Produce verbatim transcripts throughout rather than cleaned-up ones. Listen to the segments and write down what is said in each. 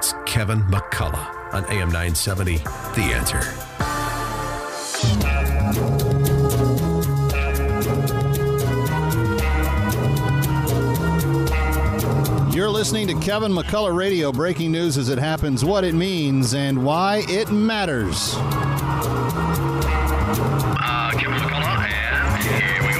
It's Kevin McCullough on A M nine seventy, The Answer. You're listening to Kevin McCullough Radio, breaking news as it happens, what it means, and why it matters. Uh, Kevin McCullough, and here we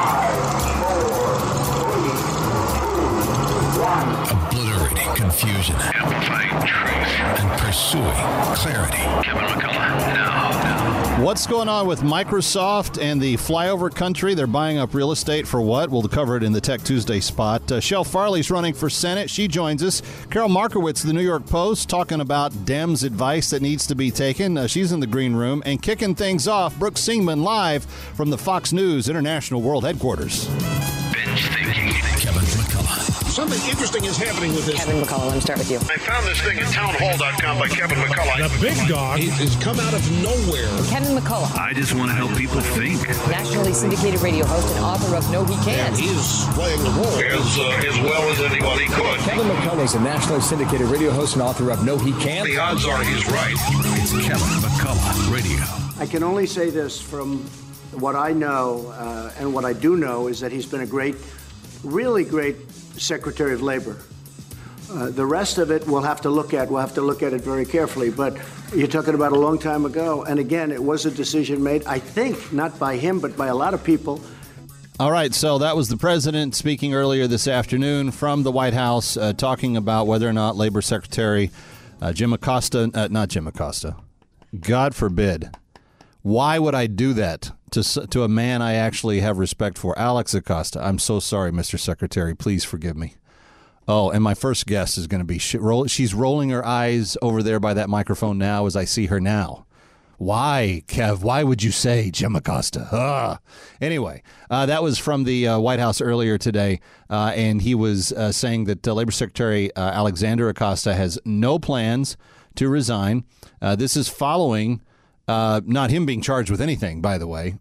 go. Obliterating confusion. Amplifying truth. And pursuing clarity. Kevin McCullough, now, now. What's going on with Microsoft and the flyover country? They're buying up real estate for what? We'll cover it in the Tech Tuesday spot. Uh, Shel Farley's running for Senate. She joins us. Carol Markowitz, the New York Post, talking about Dems' advice that needs to be taken. Uh, she's in the green room. And kicking things off, Brooke Singman live from the Fox News International World Headquarters. Binge thinking. Kevin McCullough. Something interesting is happening with this. Kevin McCullough, let me start with you. I found this thing at townhall dot com by Kevin McCullough. The big dog It has come out of nowhere. Kevin McCullough, I just want to help people think. nationally syndicated radio host and author of No He Can't. He's playing the role as, uh, as well as anybody could. Kevin McCullough is a nationally syndicated radio host and author of No He Can't. The odds are he's right. It's Kevin McCullough Radio. I can only say this from what I know, uh, and what I do know is that he's been a great, really great Secretary of Labor. Uh, the rest of it we'll have to look at. We'll have to look at it very carefully. But you're talking about a long time ago. And again, it was a decision made, I think, not by him, but by a lot of people. All right, so that was the president speaking earlier this afternoon from the White House, uh, talking about whether or not Labor Secretary uh, Jim Acosta, uh, not Jim Acosta, God forbid. Why would I do that to to a man I actually have respect for? Alex Acosta. I'm so sorry, Mister Secretary. Please forgive me. Oh, and my first guest is going to be, she, roll, she's rolling her eyes over there by that microphone now as I see her now. Why, Kev? Why would you say Jim Acosta? Ah. Anyway, uh, that was from the uh, White House earlier today, uh, and he was uh, saying that uh, Labor Secretary uh, Alexander Acosta has no plans to resign. Uh, this is following... Uh, not him being charged with anything, by the way.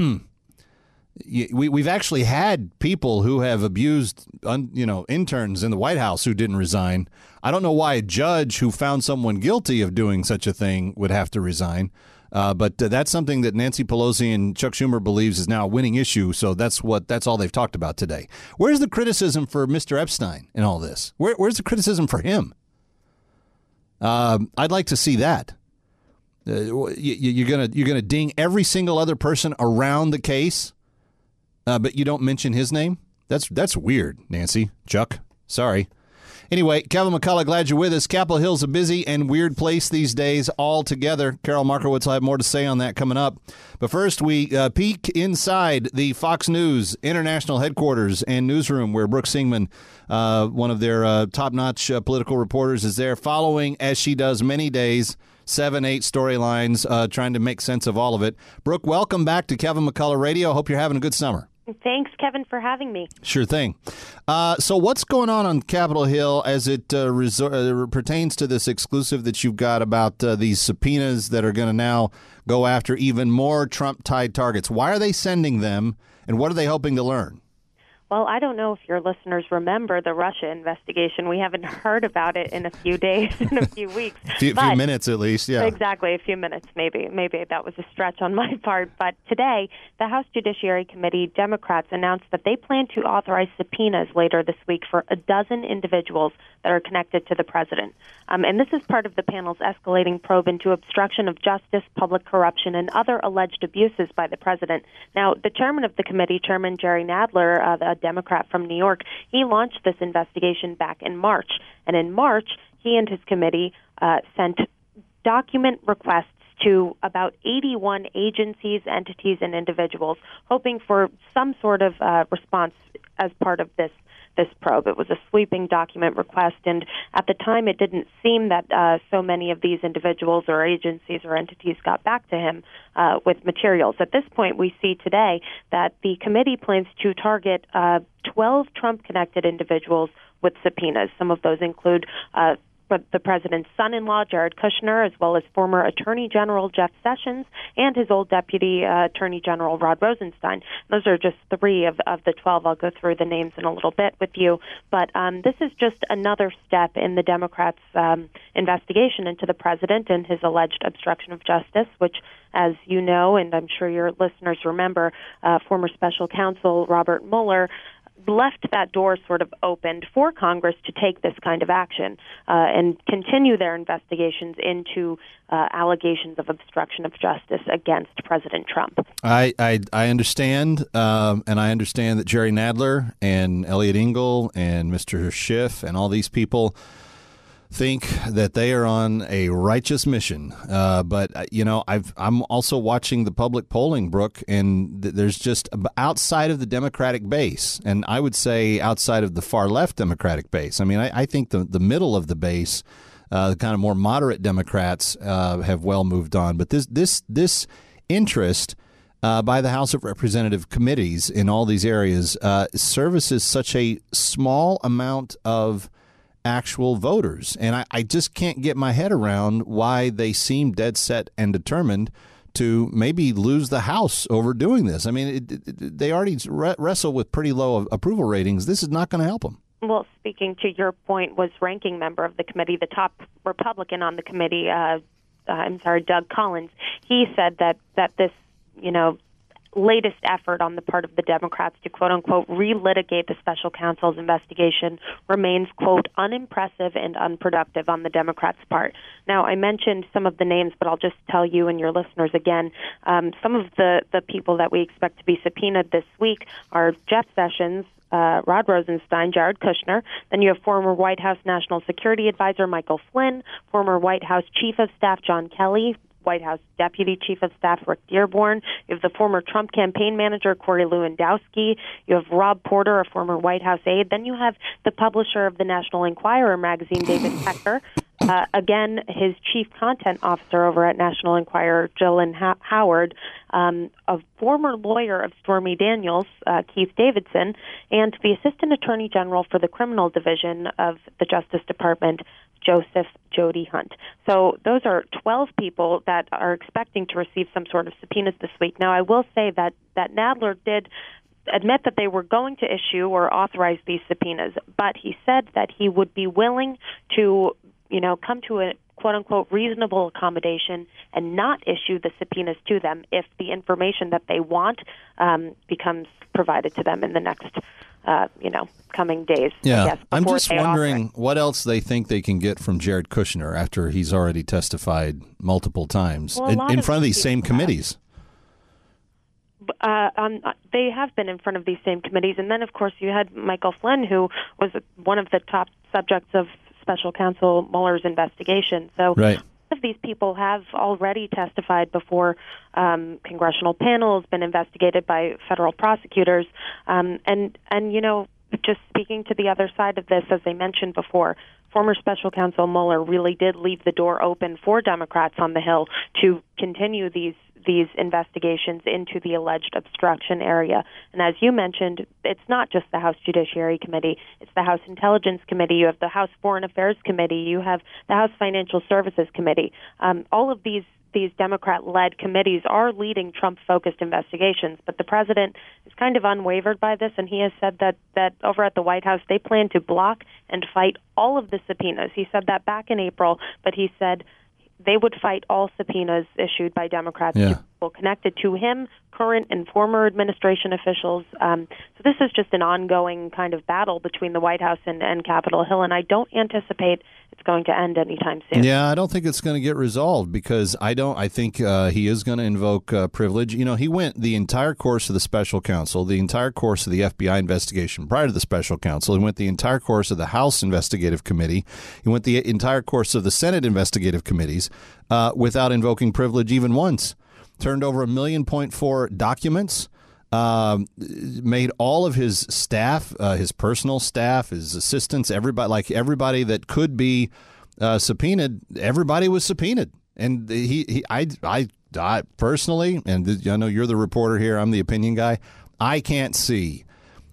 we, we've actually had people who have abused, un, you know, interns in the White House who didn't resign. I don't know why a judge who found someone guilty of doing such a thing would have to resign. Uh, but uh, that's something that Nancy Pelosi and Chuck Schumer believes is now a winning issue. So that's what that's all they've talked about today. Where's the criticism for Mister Epstein in all this? Where, where's the criticism for him? Uh, I'd like to see that. Uh, you, you're gonna you're gonna ding every single other person around the case, uh, but you don't mention his name. That's that's weird, Nancy, Chuck. Sorry. Anyway, Kevin McCullough, glad you're with us. Capitol Hill's a busy and weird place these days altogether. Carol Markowitz will have more to say on that coming up. But first, we uh, peek inside the Fox News International Headquarters and newsroom where Brooke Singman, uh, one of their uh, top-notch uh, political reporters, is there following, as she does many days, seven, eight storylines, uh, trying to make sense of all of it. Brooke, welcome back to Kevin McCullough Radio. Hope you're having a good summer. Thanks, Kevin, for having me. Sure thing. Uh, so what's going on on Capitol Hill as it uh, resor- uh, pertains to this exclusive that you've got about uh, these subpoenas that are going to now go after even more Trump-tied targets? Why are they sending them, and what are they hoping to learn? Well, I don't know if your listeners remember the Russia investigation. We haven't heard about it in a few days, in a few weeks. A few, few minutes at least, yeah. Exactly, a few minutes maybe. Maybe that was a stretch on my part. But today, the House Judiciary Committee Democrats announced that they plan to authorize subpoenas later this week for a dozen individuals that are connected to the president. Um, and this is part of the panel's escalating probe into obstruction of justice, public corruption, and other alleged abuses by the president. Now, the chairman of the committee, Chairman Jerry Nadler, uh, the Democrat from New York, he launched this investigation back in March. And in March, he and his committee uh, sent document requests to about eighty-one agencies, entities, and individuals, hoping for some sort of uh, response as part of this this probe. It was a sweeping document request, and at the time it didn't seem that uh, so many of these individuals or agencies or entities got back to him uh, with materials. At this point, we see today that the committee plans to target uh, twelve Trump-connected individuals with subpoenas. Some of those include uh, the president's son-in-law, Jared Kushner, as well as former Attorney General Jeff Sessions and his old Deputy uh, Attorney General Rod Rosenstein. Those are just three of, of the twelve. I'll go through the names in a little bit with you. But um, this is just another step in the Democrats' um, investigation into the president and his alleged obstruction of justice, which, as you know, and I'm sure your listeners remember, uh, former special counsel Robert Mueller left that door sort of opened for Congress to take this kind of action uh, and continue their investigations into uh, allegations of obstruction of justice against President Trump. I I, I understand, um, and I understand that Jerry Nadler and Elliot Engel and Mister Schiff and all these people think that they are on a righteous mission. Uh, but, you know, I've, I'm also watching the public polling, Brooke, and th- there's just outside of the Democratic base, and I would say outside of the far left Democratic base. I mean, I, I think the, the middle of the base, uh, the kind of more moderate Democrats uh, have well moved on. But this this this interest uh, by the House of Representative committees in all these areas uh, services such a small amount of actual voters. And I, I just can't get my head around why they seem dead set and determined to maybe lose the House over doing this. I mean, it, it, they already re- wrestle with pretty low approval ratings. This is not going to help them. Well, speaking to your point, was ranking member of the committee, the top Republican on the committee, uh, uh, I'm sorry, Doug Collins. He said that, that this, you know, latest effort on the part of the Democrats to, quote-unquote, relitigate the special counsel's investigation remains, quote, unimpressive and unproductive on the Democrats' part. Now, I mentioned some of the names, but I'll just tell you and your listeners again, um, some of the, the people that we expect to be subpoenaed this week are Jeff Sessions, Uh, Rod Rosenstein, Jared Kushner. Then you have former White House National Security Advisor Michael Flynn, former White House Chief of Staff John Kelly, White House Deputy Chief of Staff Rick Dearborn. You have the former Trump campaign manager Corey Lewandowski. You have Rob Porter, a former White House aide. Then you have the publisher of the National Enquirer magazine, David Pecker. Uh, again, his chief content officer over at National Enquirer, Jillian Ho- Howard, um, a former lawyer of Stormy Daniels, uh, Keith Davidson, and the Assistant Attorney General for the Criminal Division of the Justice Department, Joseph Jody Hunt. So those are twelve people that are expecting to receive some sort of subpoenas this week. Now, I will say that, that Nadler did admit that they were going to issue or authorize these subpoenas, but he said that he would be willing to, you know, come to a quote-unquote reasonable accommodation and not issue the subpoenas to them if the information that they want um, becomes provided to them in the next, uh, you know, coming days. Yeah, guess, I'm just wondering author. what else they think they can get from Jared Kushner after he's already testified multiple times well, in, in of front of these same have. committees. Uh, um, they have been in front of these same committees. And then, of course, you had Michael Flynn, who was one of the top subjects of Special Counsel Mueller's investigation. So right. most of these people have already testified before um, congressional panels, been investigated by federal prosecutors. Um, and, and, you know, just speaking to the other side of this, as I mentioned before, former Special Counsel Mueller really did leave the door open for Democrats on the Hill to continue these these investigations into the alleged obstruction area. And as you mentioned, it's not just the House Judiciary Committee, it's the House Intelligence Committee, you have the House Foreign Affairs Committee, you have the House Financial Services Committee. Um, all of these these Democrat-led committees are leading Trump-focused investigations, but the president is kind of unwavered by this, and he has said that, that over at the White House they plan to block and fight all of the subpoenas. He said that back in April, but he said they would fight all subpoenas issued by Democrats yeah. to people connected to him, current and former administration officials. Um, so this is just an ongoing kind of battle between the White House and, and Capitol Hill, and I don't anticipate it's going to end anytime soon. Yeah, I don't think it's going to get resolved because I don't. I think uh, he is going to invoke uh, privilege. You know, he went the entire course of the special counsel, the entire course of the F B I investigation prior to the special counsel. He went the entire course of the House Investigative Committee. He went the entire course of the Senate Investigative Committees uh, without invoking privilege even once. Turned over a million point four documents. Um, made all of his staff, uh, his personal staff, his assistants, everybody, like everybody that could be uh, subpoenaed, everybody was subpoenaed. And he, he I, I, I personally, and I know you're the reporter here, I'm the opinion guy, I can't see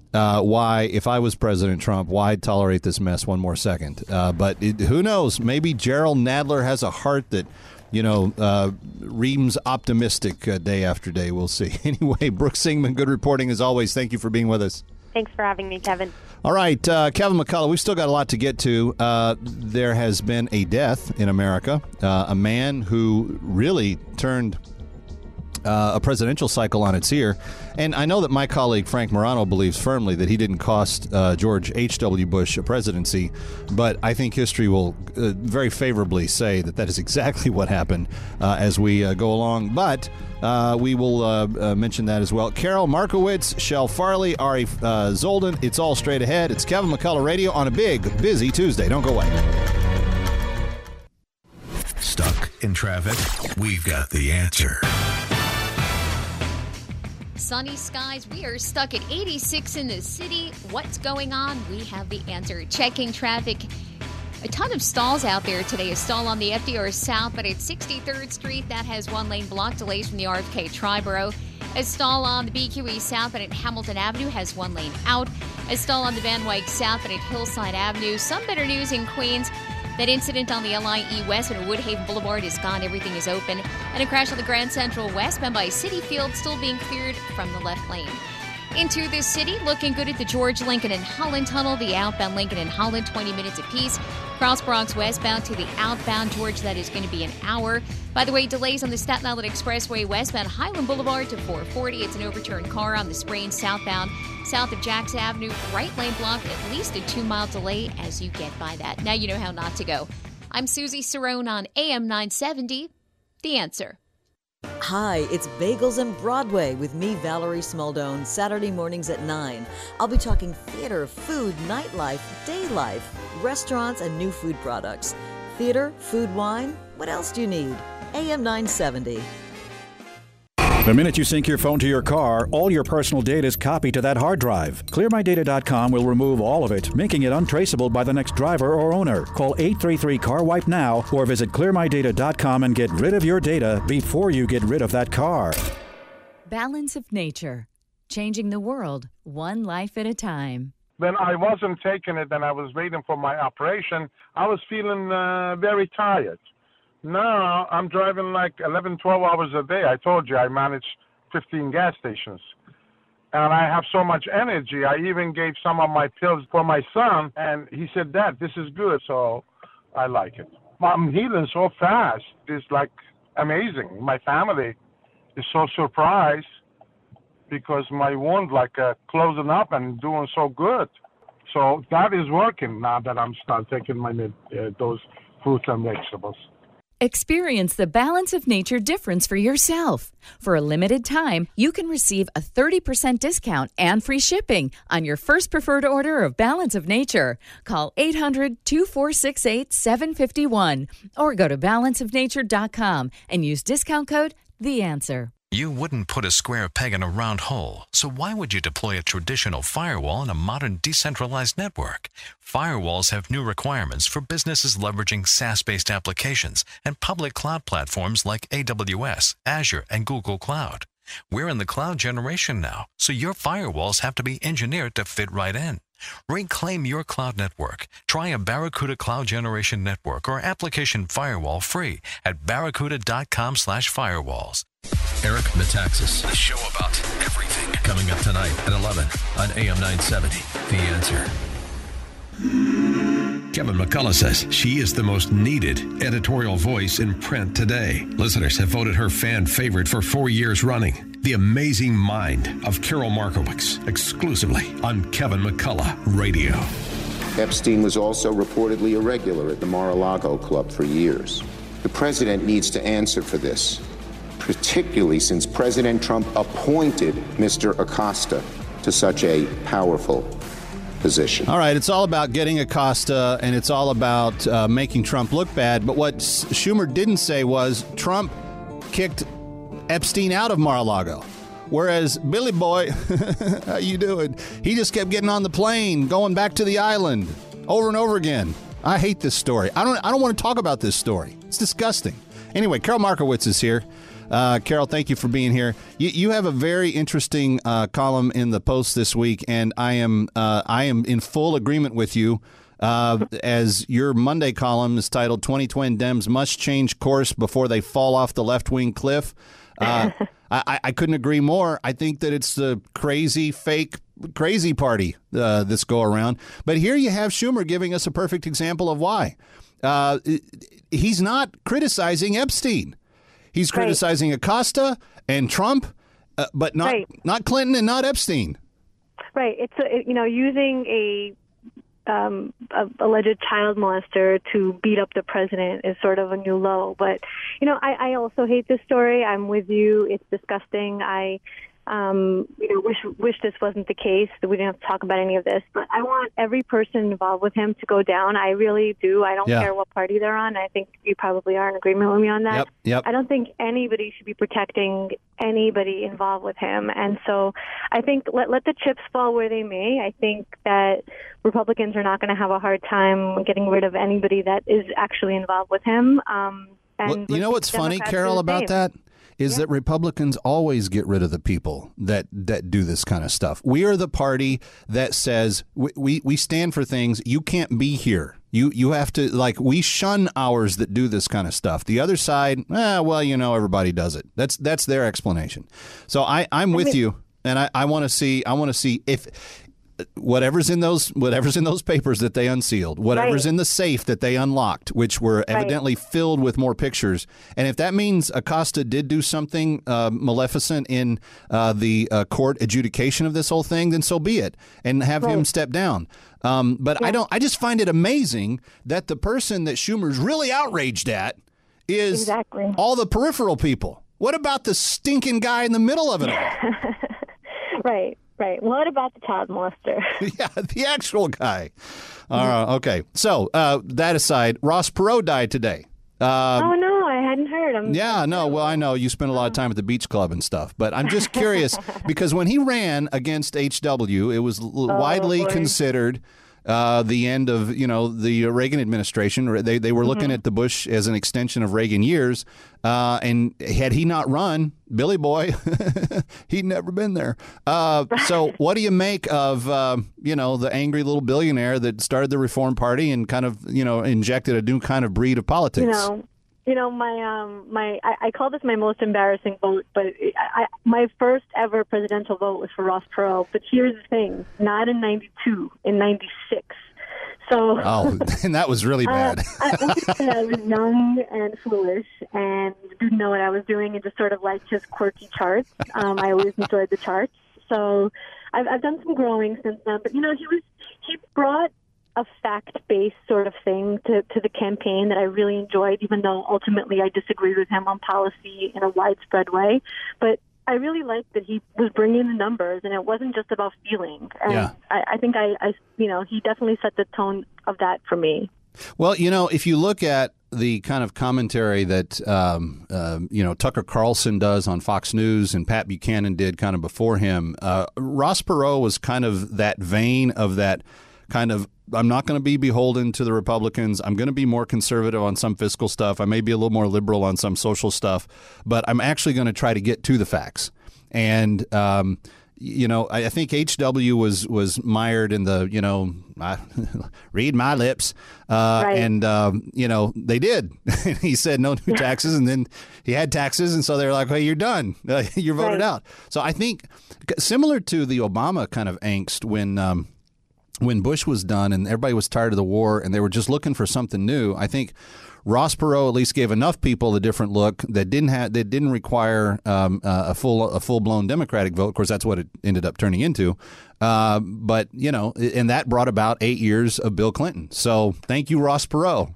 uh, why, if I was President Trump, why I'd tolerate this mess one more second. Uh, but it, who knows? Maybe Gerald Nadler has a heart that, you know, uh, reams optimistic uh, day after day. We'll see. Anyway, Brooke Singman, good reporting as always. Thank you for being with us. Thanks for having me, Kevin. All right, uh, Kevin McCullough, we've still got a lot to get to. Uh, there has been a death in America, uh, a man who really turned uh, a presidential cycle on its ear. And I know that my colleague Frank Morano believes firmly that he didn't cost uh, George H W. Bush a presidency, but I think history will uh, very favorably say that that is exactly what happened uh, as we uh, go along. But uh, we will uh, uh, mention that as well. Carol Markowitz, Shel Farley, Ari uh, Zoldan. It's all straight ahead. It's Kevin McCullough Radio on a big, busy Tuesday. Don't go away. Stuck in traffic? We've got the answer. Sunny skies. We are stuck at eighty-six in the city. What's going on? We have the answer. Checking traffic. A ton of stalls out there today. A stall on the F D R South, but at sixty-third Street, that has one lane block. Delays from the R F K Triborough. A stall on the B Q E South and at Hamilton Avenue has one lane out. A stall on the Van Wyck South and at Hillside Avenue. Some better news in Queens. That incident on the L I E West and Woodhaven Boulevard is gone. Everything is open. And a crash on the Grand Central westbound by City Field still being cleared from the left lane. Into the city, looking good at the George Lincoln and Holland Tunnel. The outbound Lincoln and Holland, twenty minutes apiece. Cross Bronx westbound to the outbound George, that is going to be an hour. By the way, delays on the Staten Island Expressway westbound Highland Boulevard to four forty. It's an overturned car on the Sprain southbound. South of Jacks Avenue, right lane blocked, at least a two-mile delay as you get by that. Now you know how not to go. I'm Susie Cerrone on A M nine seventy, The Answer. Hi, it's Bagels and Broadway with me, Valerie Smaldone, Saturday mornings at nine. I'll be talking theater, food, nightlife, day life, restaurants, and new food products. Theater, food, wine, what else do you need? A M nine seventy. The minute you sync your phone to your car, all your personal data is copied to that hard drive. clear my data dot com will remove all of it, making it untraceable by the next driver or owner. Call eight three three, C A R wipe now or visit clear my data dot com and get rid of your data before you get rid of that car. Balance of Nature. Changing the world, one life at a time. When I wasn't taking it and I was waiting for my operation, I was feeling uh, very tired. Now I'm driving like eleven, twelve hours a day. I told you I manage fifteen gas stations. And I have so much energy. I even gave some of my pills for my son, and he said, Dad, this is good, so I like it. I'm healing so fast. It's like amazing. My family is so surprised because my wound like uh, closing up and doing so good. So that is working now that I'm start taking my uh, those fruits and vegetables. Experience the Balance of Nature difference for yourself. For a limited time, you can receive a thirty percent discount and free shipping on your first preferred order of Balance of Nature. Call eight hundred, two four six eight, seven five one or go to balance of nature dot com and use discount code The Answer. You wouldn't put a square peg in a round hole, so why would you deploy a traditional firewall in a modern decentralized network? Firewalls have new requirements for businesses leveraging SaaS-based applications and public cloud platforms like A W S, Azure, and Google Cloud. We're in the cloud generation now, so your firewalls have to be engineered to fit right in. Reclaim your cloud network. Try a Barracuda Cloud Generation Network or application firewall free at barracuda dot com slash firewalls. Eric Metaxas, the show about everything, coming up tonight at eleven on A M nine seventy, The Answer. Kevin McCullough says she is the most needed editorial voice in print today. Listeners have voted her fan favorite for four years running. The Amazing Mind of Carol Markowitz, exclusively on Kevin McCullough Radio. Epstein was also reportedly irregular at the Mar-a-Lago Club for years. The president needs to answer for this, particularly since President Trump appointed Mister Acosta to such a powerful position. All right, it's all about getting Acosta, and it's all about uh, making Trump look bad. But what Schumer didn't say was Trump kicked Epstein out of Mar-a-Lago. Whereas Billy Boy, how you doing? He just kept getting on the plane, going back to the island over and over again. I hate this story. I don't I don't want to talk about this story. It's disgusting. Anyway, Carol Markowitz is here. Uh, Carol, thank you for being here. You, you have a very interesting uh, column in the Post this week, and I am uh, I am in full agreement with you. Uh, as your Monday column is titled twenty twenty Dems Must Change Course Before They Fall Off the Left-Wing Cliff. Uh, I, I couldn't agree more. I think that it's the crazy, fake, crazy party uh, this go around. But here you have Schumer giving us a perfect example of why. Uh, he's not criticizing Epstein. He's criticizing right. Acosta and Trump, uh, but not right. not Clinton and not Epstein. Right. It's a, you know using a, um, a alleged child molester to beat up the president is sort of a new low. But you know, I, I also hate this story. I'm with you. It's disgusting. I. Um, you know, wish wish this wasn't the case, that we didn't have to talk about any of this. But I want every person involved with him to go down. I really do. I don't yeah. care what party they're on. I think you probably are in agreement with me on that. Yep, yep. I don't think anybody should be protecting anybody involved with him. And so I think let let the chips fall where they may. I think that Republicans are not going to have a hard time getting rid of anybody that is actually involved with him. Um, and well, you know what's funny, Carol, about that? Is yeah. that Republicans always get rid of the people that, that do this kind of stuff. We are the party that says we, we, we stand for things. You can't be here. You you have to, like, we shun ours that do this kind of stuff. The other side, eh, well, you know, everybody does it. That's that's their explanation. So I, I'm with I mean, you, and I, I want to see I want to see if whatever's in those whatever's in those papers that they unsealed, whatever's right. in the safe that they unlocked, which were evidently right. filled with more pictures. And if that means Acosta did do something uh, maleficent in uh, the uh, court adjudication of this whole thing, then so be it, and have right. him step down. Um, but yeah. I don't. I just find it amazing that the person that Schumer's really outraged at is exactly. all the peripheral people. What about the stinking guy in the middle of it all? Right. Right. What about the child molester? Yeah, the actual guy. Uh, okay. So uh, that aside, Ross Perot died today. Uh, oh, no, I hadn't heard. I'm yeah, no. Well, I know you spent a lot of time at the beach club and stuff, but I'm just curious because when he ran against H W, it was l- oh, widely boy. considered uh, the end of, you know, the Reagan administration. They they were looking mm-hmm. at the Bush as an extension of Reagan years. Uh, and had he not run, Billy Boy, he'd never been there. Uh, so what do you make of, uh, you know, the angry little billionaire that started the Reform Party and kind of, you know, injected a new kind of breed of politics? You know, you know my um, my I, I call this my most embarrassing vote, but I, I, my first ever presidential vote was for Ross Perot. But here's the thing, not in ninety-two, in ninety-six. So, oh, and that was really bad. uh, I, I was young and foolish and didn't know what I was doing and just sort of liked his quirky charts. Um, I always enjoyed the charts. So I've, I've done some growing since then. But, you know, he was he brought a fact-based sort of thing to, to the campaign that I really enjoyed, even though ultimately I disagreed with him on policy in a widespread way. But I really liked that he was bringing the numbers, and it wasn't just about feeling. And yeah. I, I think I, I, you know, he definitely set the tone of that for me. Well, you know, if you look at the kind of commentary that, um, uh, you know, Tucker Carlson does on Fox News and Pat Buchanan did kind of before him, uh, Ross Perot was kind of that vein of that kind of, I'm not going to be beholden to the Republicans. I'm going to be more conservative on some fiscal stuff. I may be a little more liberal on some social stuff, but I'm actually going to try to get to the facts. And, um, you know, I, I think H W was was mired in the, you know, uh, read my lips. Uh, right. And, um, you know, they did. He said no new taxes, and then he had taxes. And so they were like, hey, you're done. Uh, you're voted right. out. So I think similar to the Obama kind of angst when um, when Bush was done and everybody was tired of the war and they were just looking for something new, I think Ross Perot at least gave enough people a different look that didn't have that didn't require um, uh, a full a full blown Democratic vote. Of course, that's what it ended up turning into. Uh, but you know, and that brought about eight years of Bill Clinton. So thank you, Ross Perot.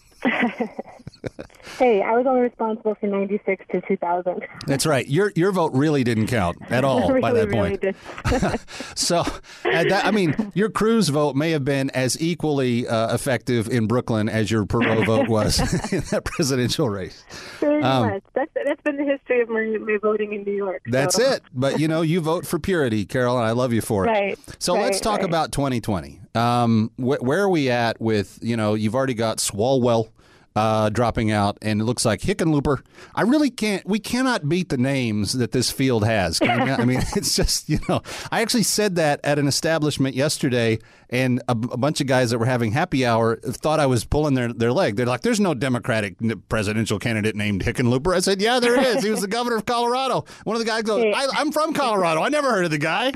Hey, I was only responsible for ninety-six to two thousand. That's right. Your your vote really didn't count at all really, by that really point. Did. So, at that, I mean, your Cruz vote may have been as equally uh, effective in Brooklyn as your Perot vote was in that presidential race. Very Um, much. That's that's been the history of my, my voting in New York. That's so. it. But, you know, you vote for purity, Carol, and I love you for it. Right. So right, let's talk right. about twenty twenty. Um, wh- where are we at with, you know, you've already got Swalwell uh, dropping out, and it looks like Hickenlooper. I really can't. We cannot beat the names that this field has. Can I, I mean, it's just, you know. I actually said that at an establishment yesterday, and a, a bunch of guys that were having happy hour thought I was pulling their, their leg. They're like, "There's no Democratic presidential candidate named Hickenlooper." I said, "Yeah, there is. He was the governor of Colorado." One of the guys goes, I, "I'm from Colorado. I never heard of the guy."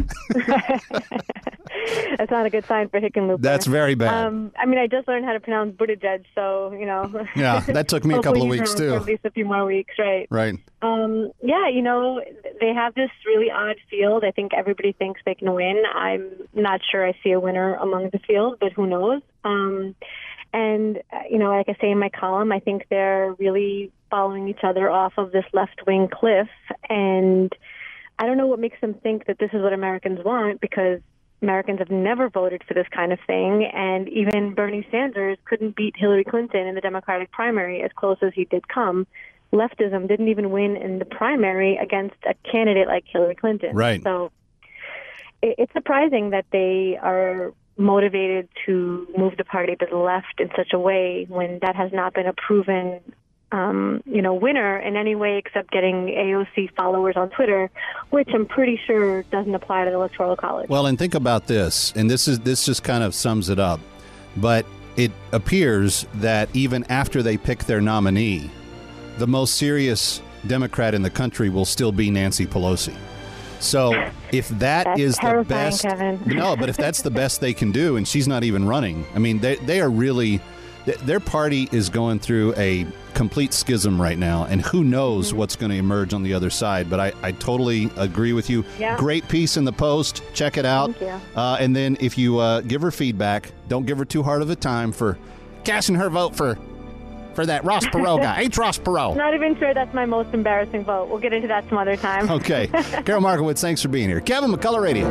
That's not a good sign for Hickenlooper. That's very bad. Um, I mean, I just learned how to pronounce Buttigieg, so, you know. Yeah, that took me a couple of weeks, too. For at least a few more weeks, right? Right. Um, yeah, you know, they have this really odd field. I think everybody thinks they can win. I'm not sure I see a winner among the field, but who knows? Um, and, you know, like I say in my column, I think they're really following each other off of this left-wing cliff, and I don't know what makes them think that this is what Americans want, because Americans have never voted for this kind of thing, and even Bernie Sanders couldn't beat Hillary Clinton in the Democratic primary, as close as he did come. Leftism didn't even win in the primary against a candidate like Hillary Clinton. Right. So it, it's surprising that they are motivated to move the party to the left in such a way when that has not been a proven Um, you know, winner in any way except getting A O C followers on Twitter, which I'm pretty sure doesn't apply to the Electoral College. Well, and think about this, and this is this just kind of sums it up, but it appears that even after they pick their nominee, the most serious Democrat in the country will still be Nancy Pelosi. So if that That's is the best, Kevin. no, but if that's the best they can do, and she's not even running, I mean, they they are really, their party is going through a complete schism right now, and who knows mm-hmm. what's going to emerge on the other side. But I, I totally agree with you. Yeah. Great piece in the Post. Check it out. Thank you. Uh, and then if you uh, give her feedback, don't give her too hard of a time for casting her vote for for that Ross Perot guy. H. Ross Perot. Not even sure that's my most embarrassing vote. We'll get into that some other time. Okay. Carol Markowitz, thanks for being here. Kevin, McCullough Radio.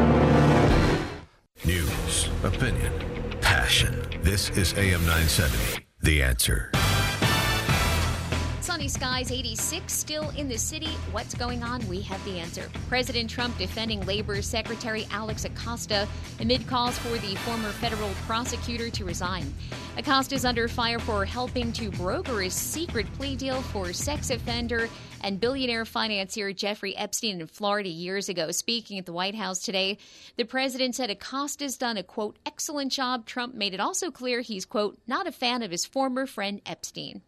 News, opinion, passion. This is A M nine seventy, The Answer. Sunny skies, eighty-six, still in the city. What's going on? We have the answer. President Trump defending Labor Secretary Alex Acosta amid calls for the former federal prosecutor to resign. Acosta is under fire for helping to broker a secret plea deal for sex offender and billionaire financier Jeffrey Epstein in Florida years ago. Speaking at the White House today, the president said Acosta's done a, quote, excellent job. Trump made it also clear he's, quote, not a fan of his former friend Epstein.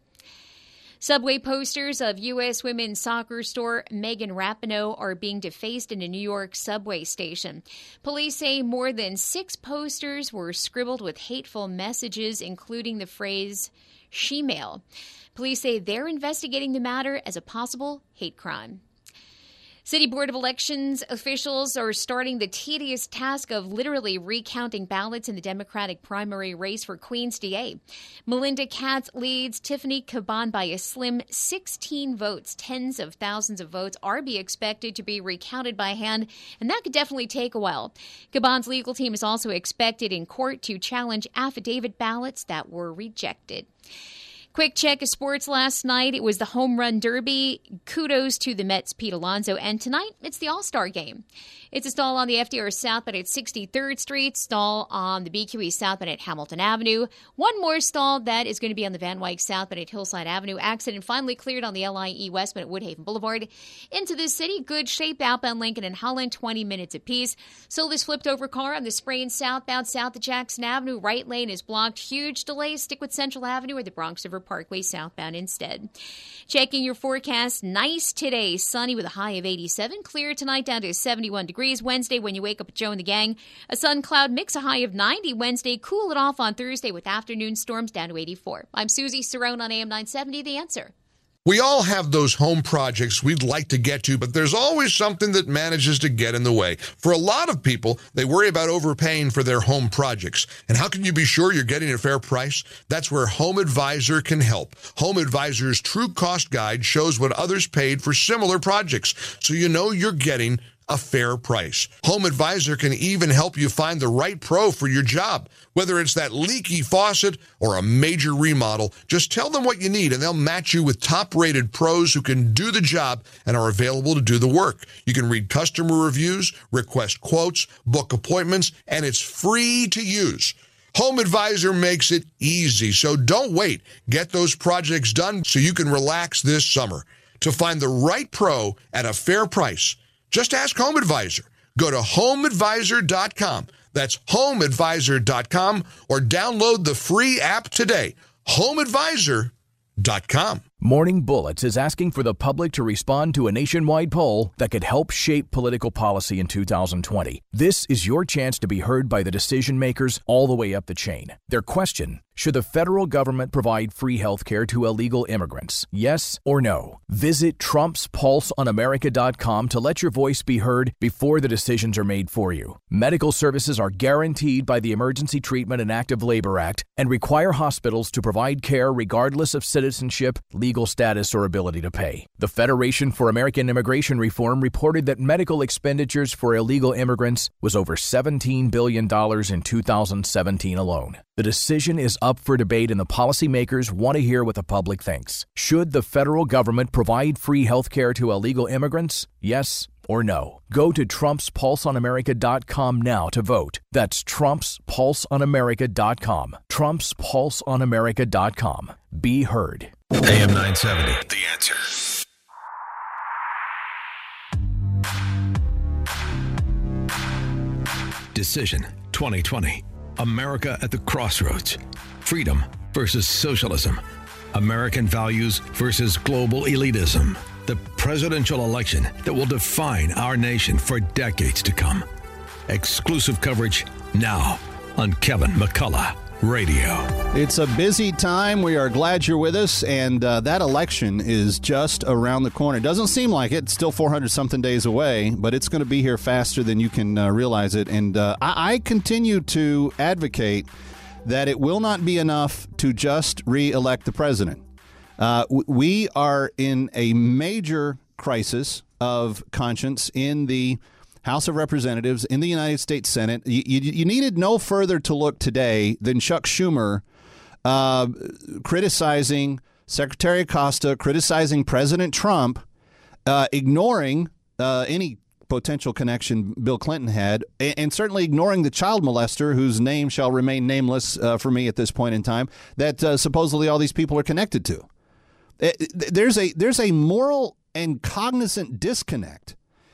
Subway posters of U S women's soccer star Megan Rapinoe are being defaced in a New York subway station. Police say more than six posters were scribbled with hateful messages, including the phrase "she-male." Police say they're investigating the matter as a possible hate crime. City Board of Elections officials are starting the tedious task of literally recounting ballots in the Democratic primary race for Queens D A. Melinda Katz leads Tiffany Caban by a slim sixteen votes. Tens of thousands of votes are be expected to be recounted by hand, and that could definitely take a while. Caban's legal team is also expected in court to challenge affidavit ballots that were rejected. Quick check of sports last night. It was the Home Run Derby. Kudos to the Mets' Pete Alonso. And tonight, it's the All-Star Game. It's a stall on the F D R southbound at sixty-third Street, stall on the B Q E southbound at Hamilton Avenue. One more stall that is going to be on the Van Wyck southbound at Hillside Avenue. Accident finally cleared on the L I E westbound at Woodhaven Boulevard. Into the city, good shape outbound Lincoln and Holland, twenty minutes apiece. So this flipped over car on the Sprain southbound south of Jackson Avenue. Right lane is blocked. Huge delays. Stick with Central Avenue or the Bronx River Parkway southbound instead. Checking your forecast. Nice today. Sunny with a high of eighty-seven. Clear tonight down to seventy-one degrees. Wednesday when you wake up with Joe and the gang. A sun cloud mix, a high of ninety Wednesday. Cool it off on Thursday with afternoon storms down to eighty-four. I'm Susie Cerrone on A M nine seventy, The Answer. We all have those home projects we'd like to get to, but there's always something that manages to get in the way. For a lot of people, they worry about overpaying for their home projects. And how can you be sure you're getting a fair price? That's where Home Advisor can help. Home Advisor's True Cost Guide shows what others paid for similar projects, so you know you're getting a fair price. Home Advisor can even help you find the right pro for your job. Whether it's that leaky faucet or a major remodel, just tell them what you need and they'll match you with top-rated pros who can do the job and are available to do the work. You can read customer reviews, request quotes, book appointments, and it's free to use. Home Advisor makes it easy, so don't wait. Get those projects done so you can relax this summer. To find the right pro at a fair price, just ask Home Advisor. Go to home advisor dot com. That's home advisor dot com or download the free app today. home advisor dot com. Morning Bullets is asking for the public to respond to a nationwide poll that could help shape political policy in two thousand twenty. This is your chance to be heard by the decision makers all the way up the chain. Their question: should the federal government provide free health care to illegal immigrants? Yes or no? Visit Trump's Pulse on America dot com to let your voice be heard before the decisions are made for you. Medical services are guaranteed by the Emergency Treatment and Active Labor Act and require hospitals to provide care regardless of citizenship, legal status, or ability to pay. The Federation for American Immigration Reform reported that medical expenditures for illegal immigrants was over seventeen billion dollars in two thousand seventeen alone. The decision is up for debate, and the policymakers want to hear what the public thinks. Should the federal government provide free health care to illegal immigrants? Yes or no? Go to Trump's Pulse on America dot com now to vote. That's Trump's Pulse on America dot com. Trump's Pulse on America dot com. Be heard. A M nine seventy, The Answer. Decision twenty twenty. America at the crossroads. Freedom versus socialism. American values versus global elitism. The presidential election that will define our nation for decades to come. Exclusive coverage now on Kevin McCullough Radio. It's a busy time. We are glad you're with us, and uh, that election is just around the corner. It doesn't seem like it. It's still four hundred something days away, but it's going to be here faster than you can uh, realize it. And uh, I-, I continue to advocate that it will not be enough to just re-elect the president. Uh, w- we are in a major crisis of conscience in the House of Representatives, in the United States Senate. You, you, you needed no further to look today than Chuck Schumer uh, criticizing Secretary Acosta, criticizing President Trump, uh, ignoring uh, any potential connection Bill Clinton had, and, and certainly ignoring the child molester whose name shall remain nameless uh, for me at this point in time, that uh, supposedly all these people are connected to. There's a there's a moral and cognizant disconnect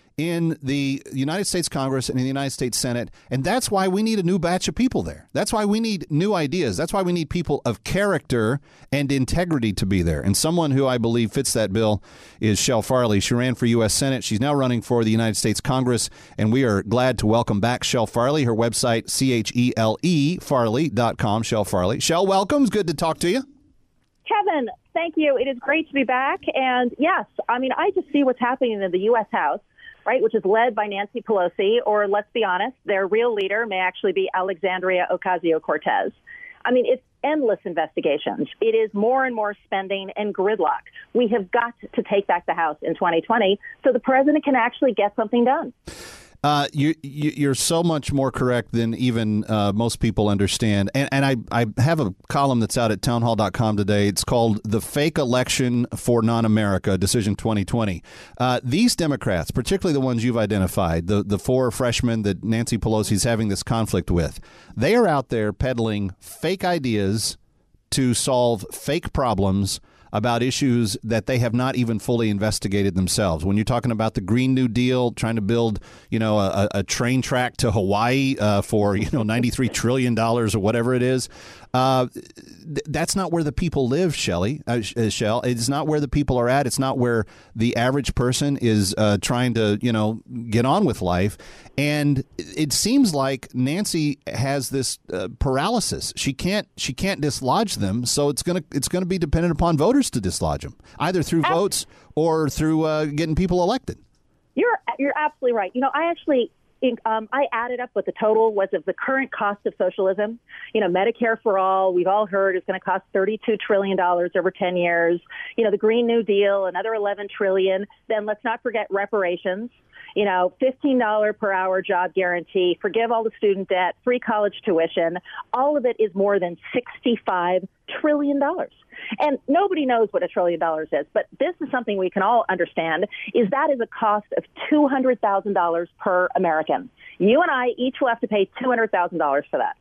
in the United States Congress and in the United States Senate, and that's why we need a new batch of people there. That's why we need new ideas. That's why we need people of character and integrity to be there. And someone who I believe fits that bill is Chelle Farley. She ran for U S Senate. She's now running for the United States Congress, and we are glad to welcome back Chelle Farley. Her website, C H E L E, Farley dot com, Chelle Farley. Chelle, welcome. It's good to talk to you. Kevin, thank you. It is great to be back. And yes, I mean, I just see what's happening in the U S House, right, which is led by Nancy Pelosi, or let's be honest, their real leader may actually be Alexandria Ocasio-Cortez. I mean, it's endless investigations. It is more and more spending and gridlock. We have got to take back the House in twenty twenty so the president can actually get something done. Uh, you, you, you're so much more correct than even uh, most people understand. And, and I, I have a column that's out at townhall dot com today. It's called The Fake Election for Non-America, Decision twenty twenty. Uh, these Democrats, particularly the ones you've identified, the, the four freshmen that Nancy Pelosi's having this conflict with, they are out there peddling fake ideas to solve fake problems about issues that they have not even fully investigated themselves. When you're talking about the Green New Deal, trying to build, you know, a, a train track to Hawaii uh, for, you know, ninety-three trillion dollars or whatever it is, uh, th- that's not where the people live, Shelley, uh, Chelle. It's not where the people are at. It's not where the average person is uh, trying to, you know, get on with life. And it seems like Nancy has this uh, paralysis. She can't she can't dislodge them. So it's going to it's going to be dependent upon voters to dislodge them, either through votes or through uh, getting people elected. You're you're absolutely right. You know, I actually um, I added up what the total was of the current cost of socialism. You know, Medicare for all, we've all heard, is going to cost thirty-two trillion dollars over ten years. You know, the Green New Deal, another eleven trillion dollars. Then let's not forget reparations. You know, fifteen dollars per hour job guarantee, forgive all the student debt, free college tuition. All of it is more than sixty-five trillion dollars. And nobody knows what a trillion dollars is, but this is something we can all understand, is that is a cost of two hundred thousand dollars per American. You and I each will have to pay two hundred thousand dollars for that.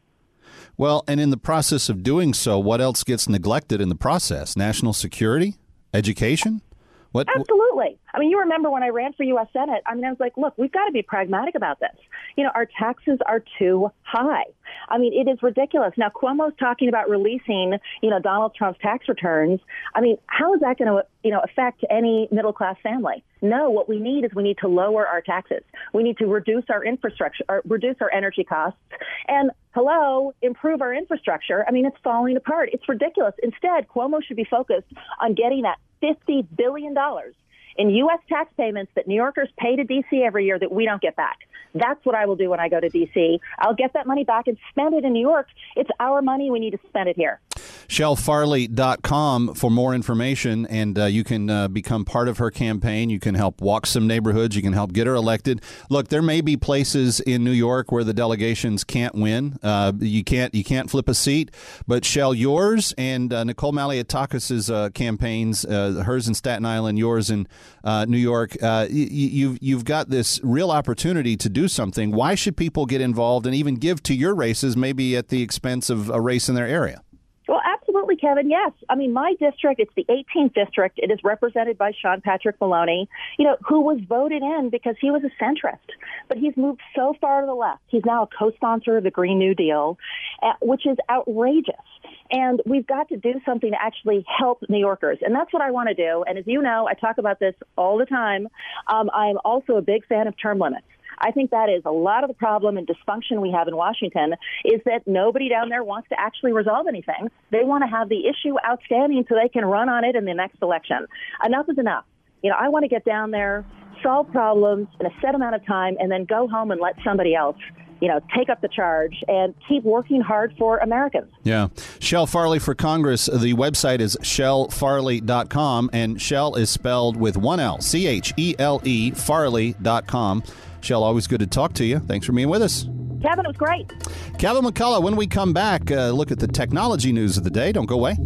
Well, and in the process of doing so, what else gets neglected in the process? National security? Education? What? Absolutely. I mean, you remember when I ran for U S Senate, I mean, I was like, look, we've got to be pragmatic about this. You know, our taxes are too high. I mean, it is ridiculous. Now, Cuomo's talking about releasing, you know, Donald Trump's tax returns. I mean, how is that going to, you know, affect any middle-class family? No, what we need is we need to lower our taxes. We need to reduce our infrastructure, or reduce our energy costs, and, hello, improve our infrastructure. I mean, it's falling apart. It's ridiculous. Instead, Cuomo should be focused on getting that fifty billion dollars in U S tax payments that New Yorkers pay to D C every year that we don't get back. That's what I will do when I go to D C. I'll get that money back and spend it in New York. It's our money. We need to spend it here. Shel Farley dot com for more information, and uh, you can uh, become part of her campaign. You can help walk some neighborhoods. You can help get her elected. Look, there may be places in New York where the delegations can't win. Uh, you can't you can't flip a seat. But Shel, yours and uh, Nicole Malliotakis's uh, campaigns, uh, hers in Staten Island, yours in uh, New York, uh, y- you've you've got this real opportunity to do something. Why should people get involved and even give to your races, maybe at the expense of a race in their area? Well, absolutely, Kevin. Yes. I mean, my district, it's the eighteenth district. It is represented by Sean Patrick Maloney, you know, who was voted in because he was a centrist. But he's moved so far to the left. He's now a co-sponsor of the Green New Deal, uh, which is outrageous. And we've got to do something to actually help New Yorkers. And that's what I want to do. And as you know, I talk about this all the time. Um, I'm also a big fan of term limits. I think that is a lot of the problem and dysfunction we have in Washington is that nobody down there wants to actually resolve anything. They want to have the issue outstanding so they can run on it in the next election. Enough is enough. You know, I want to get down there, solve problems in a set amount of time, and then go home and let somebody else, you know, take up the charge and keep working hard for Americans. Yeah. Shel Farley for Congress. The website is Shel Farley dot com, and Shel is spelled with one L, C H E L E, Farley dot com. Shel, always good to talk to you. Thanks for being with us. Kevin, it was great. Kevin McCullough, when we come back, uh, look at the technology news of the day. Don't go away.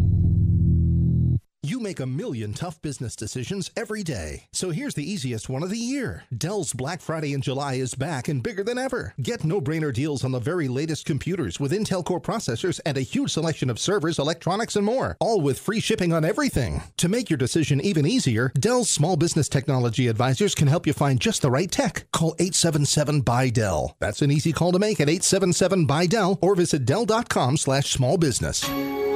You make a million tough business decisions every day. So here's the easiest one of the year. Dell's Black Friday in July is back and bigger than ever. Get no-brainer deals on the very latest computers with Intel Core processors and a huge selection of servers, electronics, and more. All with free shipping on everything. To make your decision even easier, Dell's small business technology advisors can help you find just the right tech. Call eight seven seven, B Y, D E L. That's an easy call to make at eight seven seven, B Y, D E L or visit Dell.com slash small business.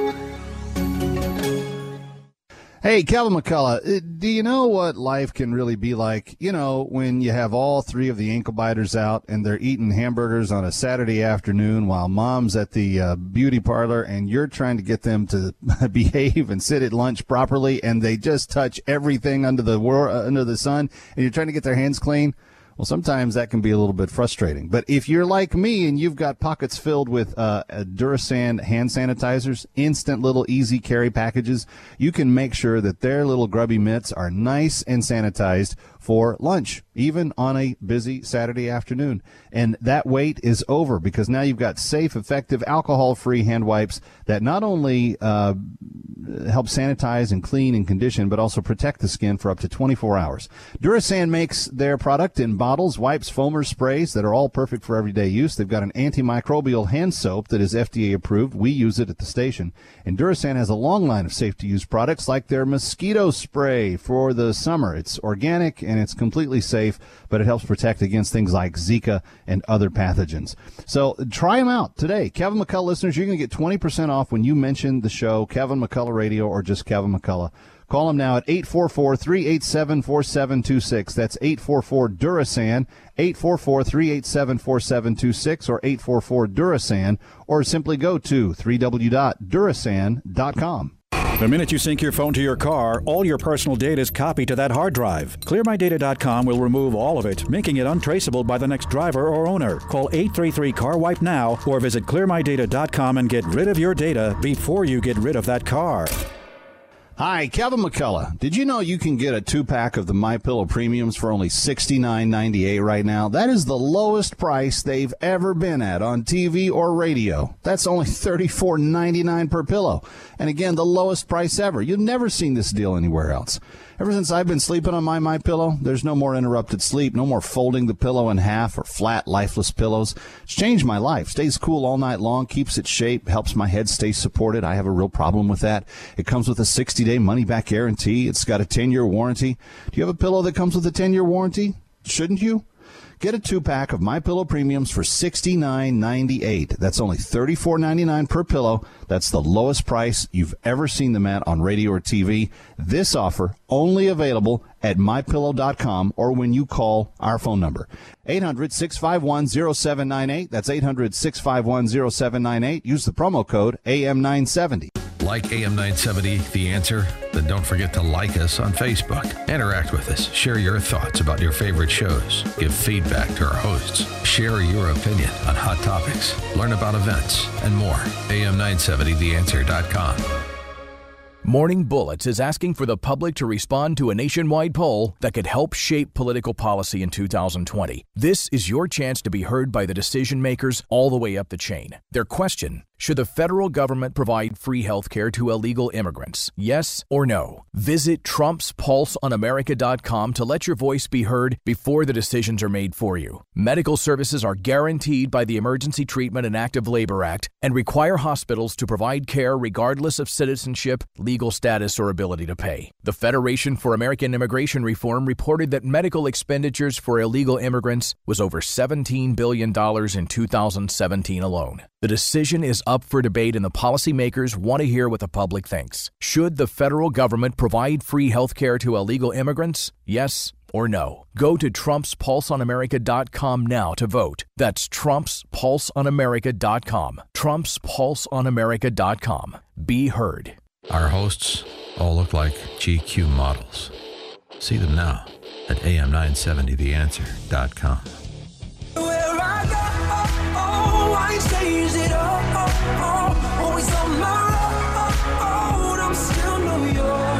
Hey, Kevin McCullough, do you know what life can really be like? You know, when you have all three of the ankle biters out and they're eating hamburgers on a Saturday afternoon while mom's at the uh, beauty parlor and you're trying to get them to behave and sit at lunch properly, and they just touch everything under the wor- uh, under the sun, and you're trying to get their hands clean. Well, sometimes that can be a little bit frustrating. But if you're like me and you've got pockets filled with uh, Durasan hand sanitizers, instant little easy carry packages, you can make sure that their little grubby mitts are nice and sanitized for lunch, even on a busy Saturday afternoon. And that wait is over because now you've got safe, effective, alcohol-free hand wipes that not only uh, help sanitize and clean and condition, but also protect the skin for up to twenty-four hours. Durasan makes their product in bottles, wipes, foamers, sprays that are all perfect for everyday use. They've got an antimicrobial hand soap that is F D A approved. We use it at the station. And Durasan has a long line of safe-to-use products like their mosquito spray for the summer. It's organic and it's completely safe, but it helps protect against things like Zika and other pathogens. So try them out today. Kevin McCullough listeners, you're going to get twenty percent off when you mention the show, Kevin McCullough Radio, or just Kevin McCullough. Call him now at eight four four, three eight seven, four seven two six. That's eight four four, Durasan, eight four four, three eight seven, four seven two six, or eight four four, Durasan, or simply go to three w w w dot durasan dot com. The minute you sync your phone to your car, all your personal data is copied to that hard drive. Clear My Data dot com will remove all of it, making it untraceable by the next driver or owner. Call eight three three, C A R wipe now or visit Clear My Data dot com and get rid of your data before you get rid of that car. Hi, Kevin McCullough. Did you know you can get a two-pack of the MyPillow Premiums for only sixty-nine ninety-eight right now? That is the lowest price they've ever been at on T V or radio. That's only thirty-four ninety-nine per pillow. And again, the lowest price ever. You've never seen this deal anywhere else. Ever since I've been sleeping on my MyPillow, there's no more interrupted sleep, no more folding the pillow in half or flat, lifeless pillows. It's changed my life. Stays cool all night long, keeps its shape, helps my head stay supported. I have a real problem with that. It comes with a sixty-day money-back guarantee. It's got a ten-year warranty. Do you have a pillow that comes with a ten-year warranty? Shouldn't you? Get a two-pack of MyPillow Premiums for sixty-nine ninety-eight. That's only thirty-four ninety-nine per pillow. That's the lowest price you've ever seen them at on radio or T V. This offer only available at my pillow dot com or when you call our phone number. eight hundred, six five one, zero seven nine eight. That's eight hundred, six five one, zero seven nine eight. Use the promo code A M nine seventy. Like A M nine seventy, The Answer? Then don't forget to like us on Facebook. Interact with us. Share your thoughts about your favorite shows. Give feedback to our hosts. Share your opinion on hot topics. Learn about events and more. A M nine seventy the answer dot com. Morning Bullets is asking for the public to respond to a nationwide poll that could help shape political policy in two thousand twenty. This is your chance to be heard by the decision makers all the way up the chain. Their question: should the federal government provide free health care to illegal immigrants? Yes or no? Visit Trump's Pulse on America dot com to let your voice be heard before the decisions are made for you. Medical services are guaranteed by the Emergency Treatment and Active Labor Act and require hospitals to provide care regardless of citizenship, legal status, or ability to pay. The Federation for American Immigration Reform reported that medical expenditures for illegal immigrants was over seventeen billion dollars in two thousand seventeen alone. The decision is up for debate, and the policymakers want to hear what the public thinks. Should the federal government provide free health care to illegal immigrants? Yes or no? Go to Trump's Pulse on America dot com now to vote. That's Trump's Pulse on America dot com. Trump's Pulse on America dot com. Be heard. Our hosts all look like G Q models. See them now at A M nine seventy the answer dot com. Where I go, oh, I change it all, oh, oh, always on my road, I'm still New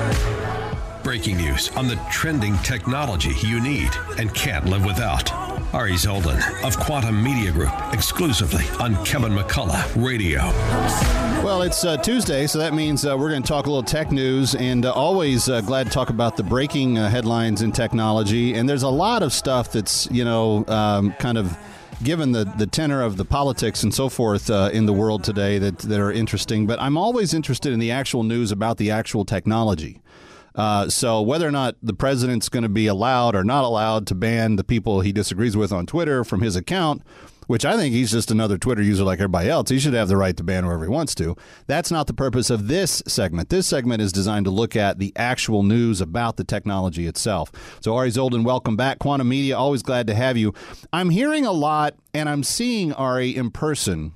York. Breaking news on the trending technology you need and can't live without. Ari Zoldan of Quantum Media Group, exclusively on Kevin McCullough Radio. Well, it's uh, Tuesday, so that means uh, we're going to talk a little tech news, and uh, always uh, glad to talk about the breaking uh, headlines in technology. And there's a lot of stuff that's, you know, um, kind of given the, the tenor of the politics and so forth uh, in the world today that, that are interesting. But I'm always interested in the actual news about the actual technology. Uh, so whether or not the president's going to be allowed or not allowed to ban the people he disagrees with on Twitter from his account, which I think he's just another Twitter user like everybody else. He should have the right to ban whoever he wants to. That's not the purpose of this segment. This segment is designed to look at the actual news about the technology itself. So Ari Zoldan, welcome back. Quantum Media, always glad to have you. I'm hearing a lot, and I'm seeing, Ari, in person,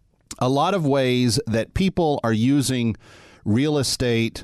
a lot of ways that people are using real estate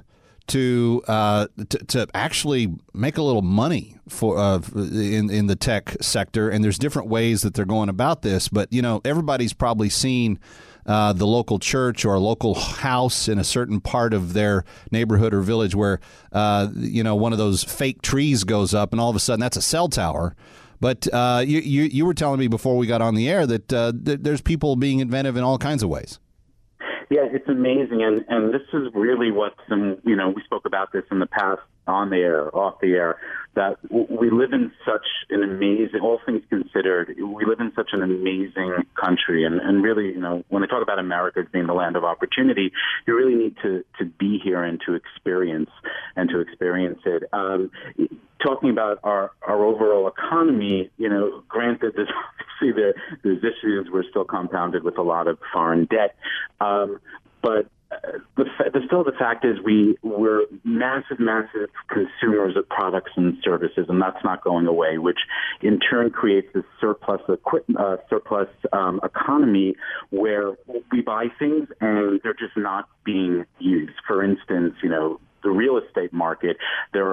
to uh, to, to actually make a little money for uh, in in the tech sector, and there's different ways that they're going about this. But you know, everybody's probably seen uh, the local church or a local house in a certain part of their neighborhood or village where uh, you know one of those fake trees goes up, and all of a sudden that's a cell tower. But uh, you, you you were telling me before we got on the air that uh, th- there's people being inventive in all kinds of ways. Yeah, it's amazing, and, and this is really what some, you know, we spoke about this in the past on the air, off the air, that we live in such an amazing, all things considered, we live in such an amazing country, and, and really, you know, when I talk about America as being the land of opportunity, you really need to, to be here and to experience, and to experience it. Um, talking about our, our overall economy, you know, granted, there's obviously there, there's issues, we're still compounded with a lot of foreign debt, um, but The, the, still, the fact is we, we're massive, massive consumers of products and services, and that's not going away, which in turn creates this surplus equipment, uh, surplus um, economy where we buy things and they're just not being used. For instance, you know, the real estate market, there are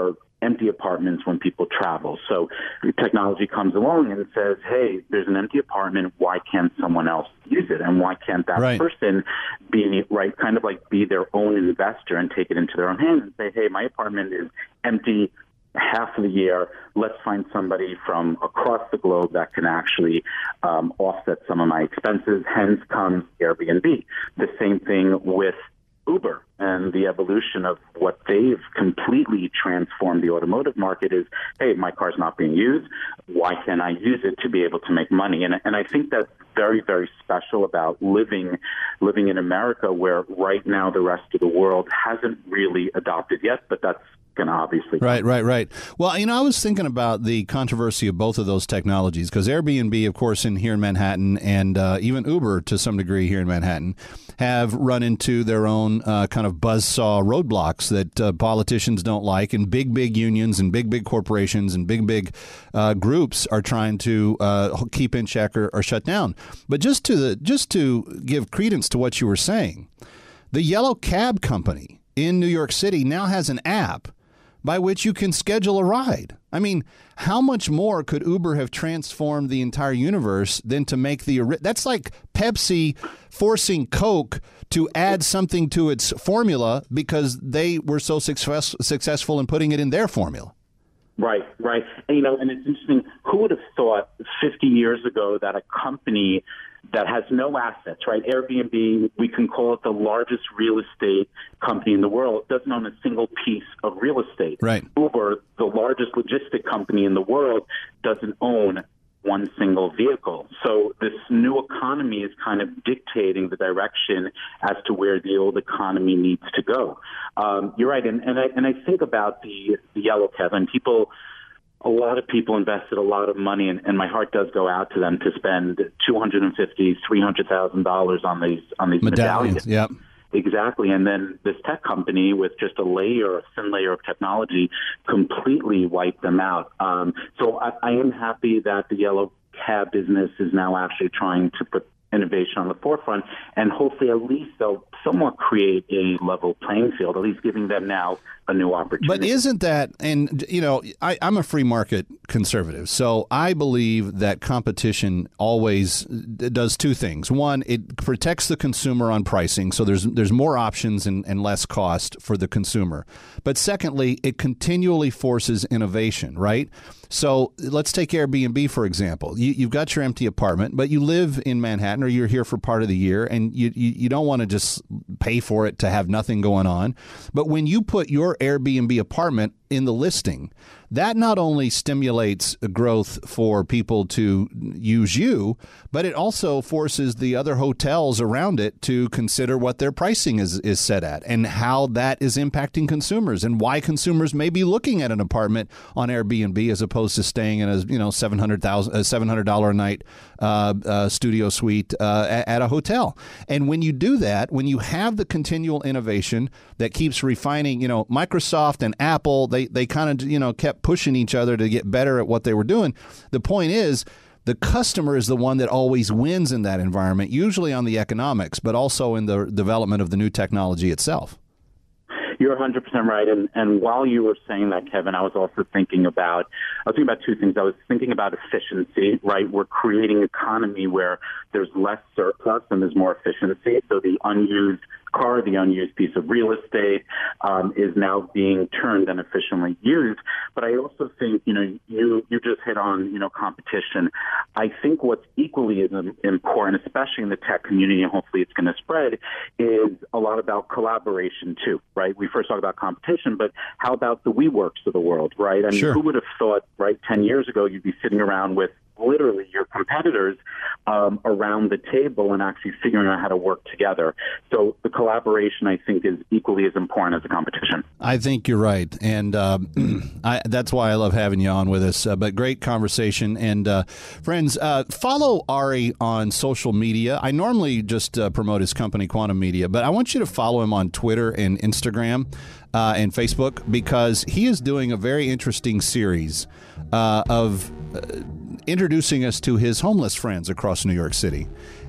empty apartments when people travel. So technology comes along and says, hey, there's an empty apartment. Why can't someone else use it? And why can't that right. person be, right, kind of like be their own investor and take it into their own hands and say, hey, my apartment is empty half of the year. Let's find somebody from across the globe that can actually um, offset some of my expenses. Hence comes Airbnb. The same thing with Uber and the evolution of what they've completely transformed the automotive market is, hey, my car's not being used. Why can't I use it to be able to make money? And, and I think that's very, very special about living living in America, where right now the rest of the world hasn't really adopted yet, but that's going to obviously come. Right, right, right. Well, you know, I was thinking about the controversy of both of those technologies, because Airbnb, of course, in here in Manhattan, and uh, even Uber to some degree here in Manhattan, have run into their own uh, kind of buzzsaw roadblocks that uh, politicians don't like, and big, big unions and big, big corporations and big, big uh, groups are trying to uh, keep in check or, or shut down. But just to the just to give credence to what you were saying, the Yellow Cab Company in New York City now has an app by which you can schedule a ride. I mean, how much more could Uber have transformed the entire universe than to make the... That's like Pepsi forcing Coke to add something to its formula because they were so success, successful in putting it in their formula. Right, right. And, you know, and it's interesting. Who would have thought fifty years ago that a company that has no assets, right? Airbnb, we can call it the largest real estate company in the world, doesn't own a single piece of real estate. Right. Uber, the largest logistic company in the world, doesn't own one single vehicle. So this new economy is kind of dictating the direction as to where the old economy needs to go. Um, you're right, and, and I and I think about the, the Yellow Cab, and people, a lot of people invested a lot of money, and, and my heart does go out to them to spend two hundred and fifty, three hundred thousand dollars on these on these medallions. medallions. Yep. Exactly, and then this tech company with just a layer, a thin layer of technology, completely wiped them out. Um, so I, I am happy that the Yellow Cab business is now actually trying to put innovation on the forefront, and hopefully at least they'll somewhat create a level playing field, at least giving them now a new opportunity. But isn't that, and you know, I, I'm a free market conservative, so I believe that competition always does two things. One, it protects the consumer on pricing, so there's there's more options and, and less cost for the consumer. But secondly, it continually forces innovation, right? So let's take Airbnb, for example. You, you've got your empty apartment, but you live in Manhattan or you're here for part of the year, and you, you, you don't want to just pay for it to have nothing going on. But when you put your Airbnb apartment in the listing, that not only stimulates growth for people to use you, but it also forces the other hotels around it to consider what their pricing is, is set at and how that is impacting consumers and why consumers may be looking at an apartment on Airbnb as opposed to staying in a you know seven hundred dollars a night uh, uh, studio suite uh, at, at a hotel. And when you do that, when you have the continual innovation that keeps refining, you know, Microsoft and Apple, they, they kind of, you know, kept pushing each other to get better at what they were doing. The point is, the customer is the one that always wins in that environment, usually on the economics, but also in the development of the new technology itself. You're one hundred percent right. And, and while you were saying that, Kevin, I was also thinking about, I was thinking about two things. I was thinking about efficiency, right? We're creating an economy where there's less surplus and there's more efficiency. So the unused car, the unused piece of real estate, um, is now being turned and efficiently used. But I also think, you know, you, you just hit on, you know, competition. I think what's equally as important, especially in the tech community, and hopefully it's going to spread, is a lot about collaboration too, right? We first talked about competition, but how about the WeWorks of the world, right? I mean, sure. Who would have thought, right, ten years ago you'd be sitting around with literally your competitors um, around the table and actually figuring out how to work together. So the collaboration, I think, is equally as important as the competition. I think you're right. And uh, I, that's why I love having you on with us. Uh, but great conversation. And uh, friends, uh, follow Ari on social media. I normally just uh, promote his company, Quantum Media, but I want you to follow him on Twitter and Instagram uh, and Facebook, because he is doing a very interesting series uh, of uh, introducing us to his homeless friends across New York City.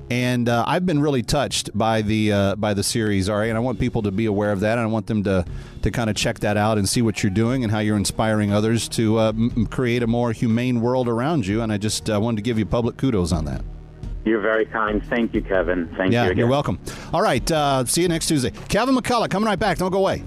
And uh, I've been really touched by the uh, by the series, Ari, and I want people to be aware of that. And I want them to, to kind of check that out and see what you're doing and how you're inspiring others to uh, m- create a more humane world around you. And I just uh, wanted to give you public kudos on that. You're very kind. Thank you, Kevin. Thank yeah, you again. You're welcome. All right. Uh, see you next Tuesday. Kevin McCullough, coming right back. Don't go away.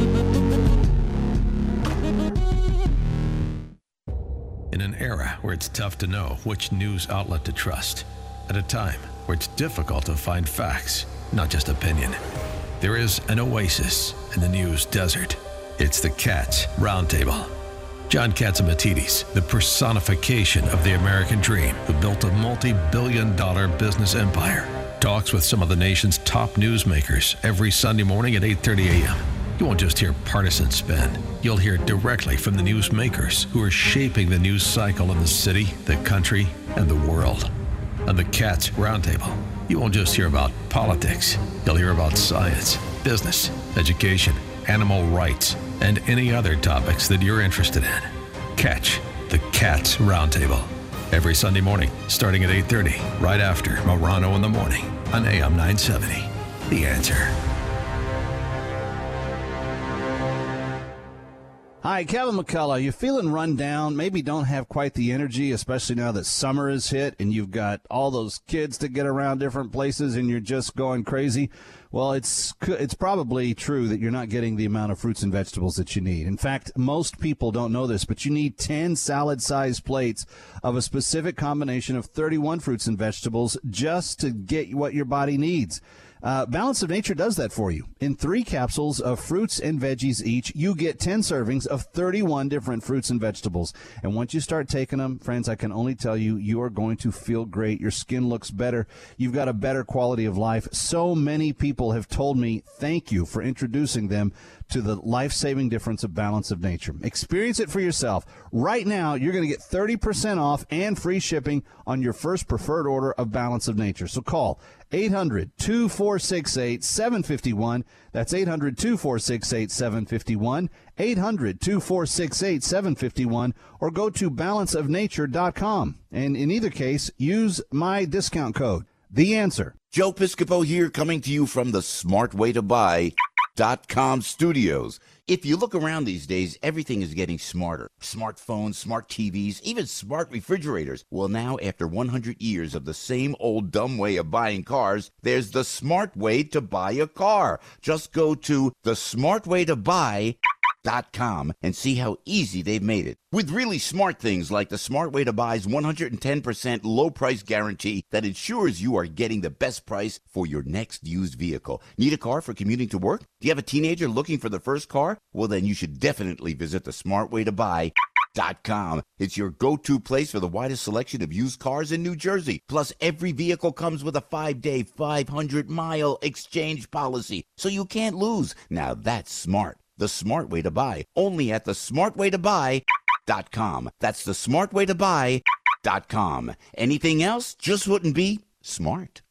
In an era where it's tough to know which news outlet to trust, at a time where it's difficult to find facts, not just opinion, there is an oasis in the news desert. It's the Katz Roundtable. John Catsimatidis, the personification of the American dream, who built a multi-billion dollar business empire, talks with some of the nation's top newsmakers every Sunday morning at eight thirty a.m. You won't just hear partisan spin. You'll hear directly from the newsmakers who are shaping the news cycle in the city, the country, and the world. On the Katz Roundtable, you won't just hear about politics. You'll hear about science, business, education, animal rights, and any other topics that you're interested in. Catch the Katz Roundtable every Sunday morning, starting at eight thirty, right after Morano in the Morning on A M nine seventy. The Answer. Hi, Kevin McCullough. You feeling run down? Maybe don't have quite the energy, especially now that summer is hit and you've got all those kids to get around different places and you're just going crazy. Well, it's it's probably true that you're not getting the amount of fruits and vegetables that you need. In fact, most people don't know this, but you need ten salad-sized plates of a specific combination of thirty-one fruits and vegetables just to get what your body needs. Uh, Balance of Nature does that for you. In three capsules of fruits and veggies each, you get ten servings of thirty-one different fruits and vegetables. And once you start taking them, friends, I can only tell you, you are going to feel great. Your skin looks better. You've got a better quality of life. So many people have told me thank you for introducing them to the life-saving difference of Balance of Nature. Experience it for yourself. Right now, you're going to get thirty percent off and free shipping on your first preferred order of Balance of Nature. So call eight hundred, two four six eight, seven five one. That's eight hundred, two four six eight, seven five one, eight hundred, two four six eight, seven five one, or go to balance of nature dot com. And in either case, use my discount code, The Answer. Joe Piscopo here, coming to you from the Smart Way to Buy dot com studios. If you look around these days, everything is getting smarter. Smartphones, smart T Vs, even smart refrigerators. Well, now, after one hundred years of the same old dumb way of buying cars, there's the smart way to buy a car. Just go to the smart way to buy dot com and see how easy they've made it. With really smart things like the Smart Way to Buy's one hundred ten percent low price guarantee that ensures you are getting the best price for your next used vehicle. Need a car for commuting to work? Do you have a teenager looking for the first car? Well, then you should definitely visit the smart way to buy dot com. It's your go-to place for the widest selection of used cars in New Jersey. Plus, every vehicle comes with a five-day, five hundred mile exchange policy, so you can't lose. Now that's smart. The Smart Way to Buy, only at the smart way to buy dot com. That's the smart way to buy dot com. Anything else just wouldn't be smart.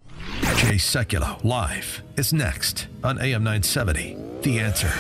Jay Sekulow live is next on A M nine seventy. The Answer.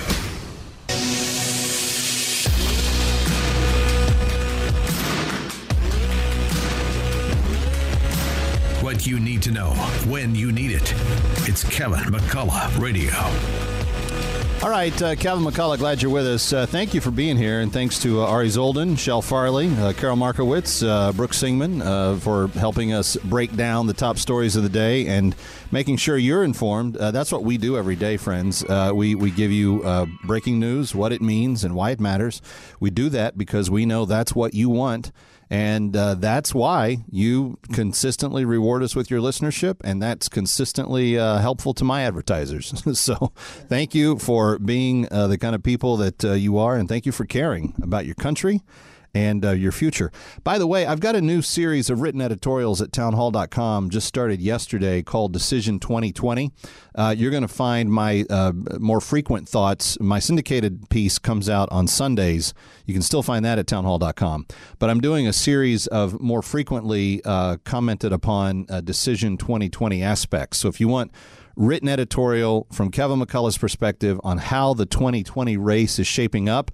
What you need to know when you need it. It's Kevin McCullough Radio. All right, uh, Kevin McCullough, glad you're with us. Uh, thank you for being here, and thanks to uh, Ari Zoldan, Shel Farley, uh, Carol Markowitz, uh, Brooke Singman uh, for helping us break down the top stories of the day and making sure you're informed. Uh, that's what we do every day, friends. Uh, we, we give you uh, breaking news, what it means, and why it matters. We do that because we know that's what you want. And uh, that's why you consistently reward us with your listenership, and that's consistently uh, helpful to my advertisers. So thank you for being uh, the kind of people that uh, you are, and thank you for caring about your country and uh, your future. By the way, I've got a new series of written editorials at town hall dot com, just started yesterday, called Decision twenty twenty. Uh, you're going to find my uh, more frequent thoughts. My syndicated piece comes out on Sundays. You can still find that at town hall dot com. But I'm doing a series of more frequently uh, commented upon uh, Decision twenty twenty aspects. So if you want written editorial from Kevin McCullough's perspective on how the twenty twenty race is shaping up,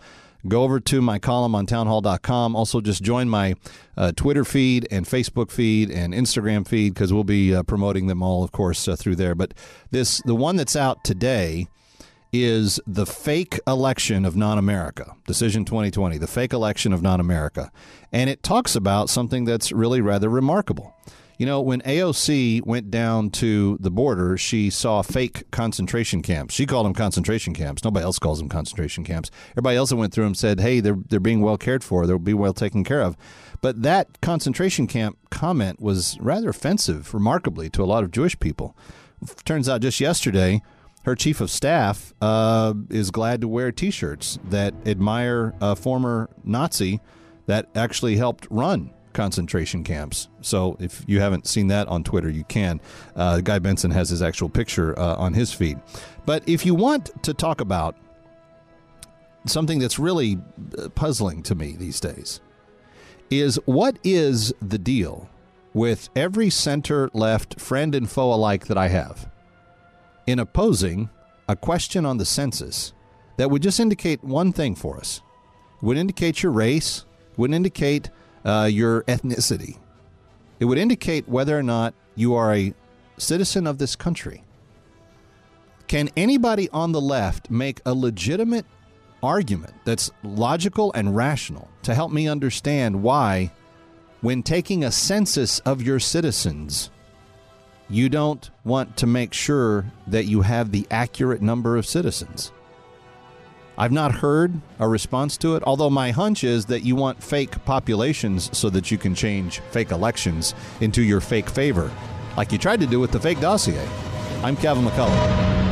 go over to my column on townhall dot com. Also, just join my uh, Twitter feed and Facebook feed and Instagram feed, because we'll be uh, promoting them all, of course, uh, through there. But this, the one that's out today is the fake election of non-America, Decision twenty twenty, the fake election of non-America. And it talks about something that's really rather remarkable. You know, when A O C went down to the border, she saw fake concentration camps. She called them concentration camps. Nobody else calls them concentration camps. Everybody else that went through them said, hey, they're they're being well cared for. They'll be well taken care of. But that concentration camp comment was rather offensive, remarkably, to a lot of Jewish people. Turns out just yesterday, her chief of staff uh, is glad to wear T-shirts that admire a former Nazi that actually helped run concentration camps. So if you haven't seen that on Twitter, you can. Uh, Guy Benson has his actual picture uh, on his feed. But if you want to talk about something that's really puzzling to me these days, is what is the deal with every center-left friend and foe alike that I have in opposing a question on the census that would just indicate one thing for us? It would indicate your race, would indicate Uh, your ethnicity. It would indicate whether or not you are a citizen of this country. Can anybody on the left make a legitimate argument that's logical and rational to help me understand why, when taking a census of your citizens, you don't want to make sure that you have the accurate number of citizens? I've not heard a response to it, although my hunch is that you want fake populations so that you can change fake elections into your fake favor, like you tried to do with the fake dossier. I'm Kevin McCullough.